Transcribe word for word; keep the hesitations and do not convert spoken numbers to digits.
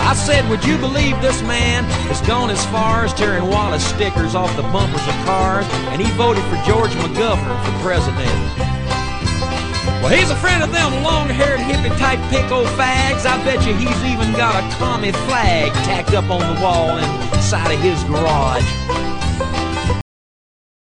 I said, would you believe this man has gone as far as tearing Wallace stickers off the bumpers of cars, and he voted for George McGovern for president. Well, he's a friend of them long-haired hippie-type pinko fags. I bet you he's even got a commie flag tacked up on the wall inside of his garage.